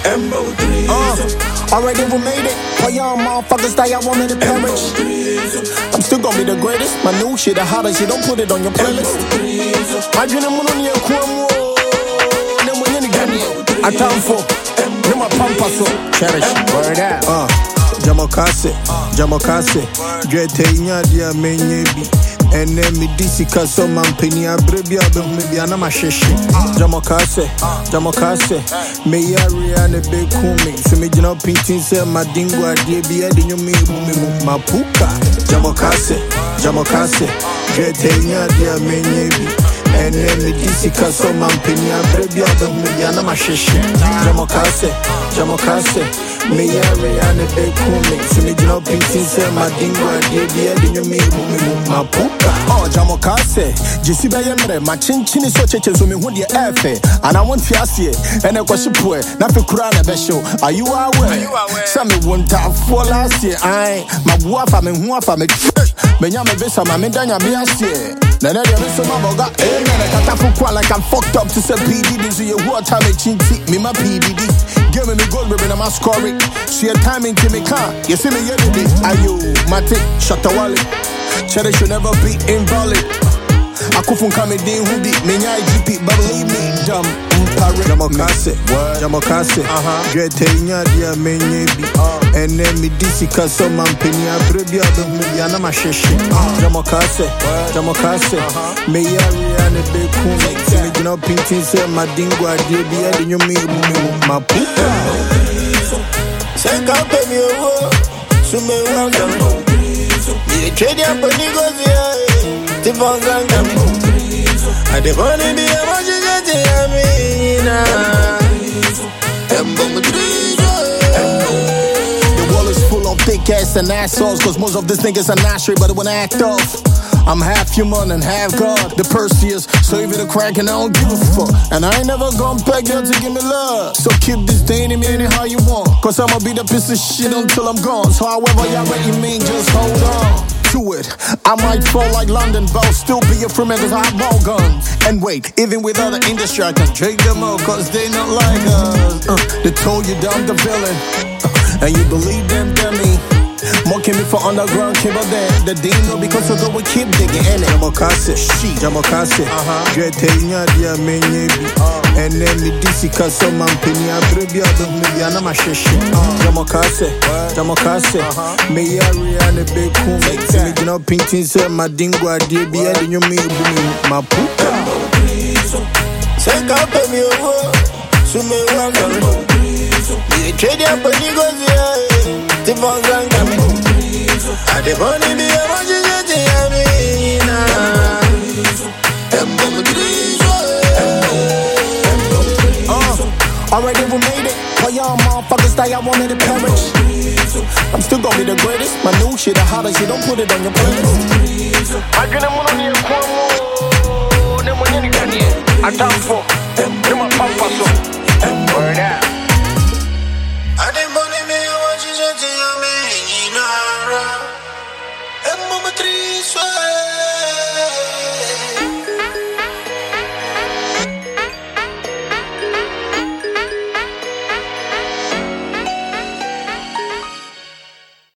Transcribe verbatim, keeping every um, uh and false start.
Uh, already we made it. For y'all motherfuckers that y'all want me to perish. I'm still gonna be the greatest. My new shit, the hottest. You don't put it on your playlist. I dream I'm on your Cuomo. Then when you get me, I time for. Then my pampa so cherish. Word out. Uh, Jamokase, Jamokase. Get a nyadia menyebi. And then me disika so man penny a brebi abe maybe anama sheshe. Jamokase, Jamokase. Me area ne be kumi. So me jina pintin se madingo adie bi edi nyumi mu mapuka. Jamokase, Jamokase. Get a nyadia menyebi. And then me disika so man penny a brebi abe maybe anama sheshe. Jamokase, Jamokase. Me area ne be kumi. So me jina pintin se madingo adie bi edi nyumi mu mapuka. Oh, Jamokase, Jessica Yemre, my chin chin is such a chance me who the F. And I want to ask you, and I was poor, nothing Kurana Besho. Are you aware? Some won't have for last year. I, my wife, I'm in who I'm a church. Benyama Bessa, my Medanya Biasie. Then I have some of got a like I'm fucked up to say P D D. So you what time a chin me my P D D. Give me gold ribbon, I'm a score it. See a time in Kimmy car. You see me yesterday. Are you, Mate, Shatawali? Cherry should never be invalid. I could from coming in who beat me, I G P, but believe me, dumb. Jamokase, Jamokase, get a nyadia menyebi. And then me disika so man penny a brebi abe maybe anama sheshe. Jamokase, Jamokase, me area ne be kumi. Me jina pintin se madingo adie bi edi nyumi mapuka. Senka pe mi owo, sume wanga. Me trade up on Nigosia, Tivanga. I devonne be a magic Amina. The wall is full of thick ass and assholes, cause most of these niggas are not straight, but when I act off, I'm half human and half God. The Perseus, so if it a crack and I don't give a fuck. And I ain't never gonna beg you to give me love. So keep this day in me anyhow you want, cause I'ma be the piece of shit until I'm gone. So however y'all what you mean, just hold on to it. I might fall like London, but I'll still be a free man cause I have more guns. And wait, even with other industry I can drink them all cause they not like us. uh, They told you that I'm the villain, uh, and you believe them, dummy. Mocking me for underground cable there. The dino because of the we keep digging in it. Jamokase, Jamokase, get a nyadia menyebi. And then me disika so man penny a brebi abe maybe anama sheshe. Jamokase, Jamokase, me area ne be kumi. Me jina pintin se madingo adie bi edi nyumi mapuka. Senka pe mi owo, sume wanga. Me trade up on Nigosia. Tivanga. I devonne be a magic Amina. Uh, already we made it. For y'all motherfuckers that y'all want me to perish. I'm still gonna be the greatest. My new shit, the hottest. You don't put it on your playlist. I dream I'm on your Cuomo. Then when you get me, I time for. Then my pampa so. Word out. I devonne be a magic Amina. I'm on my three sweat.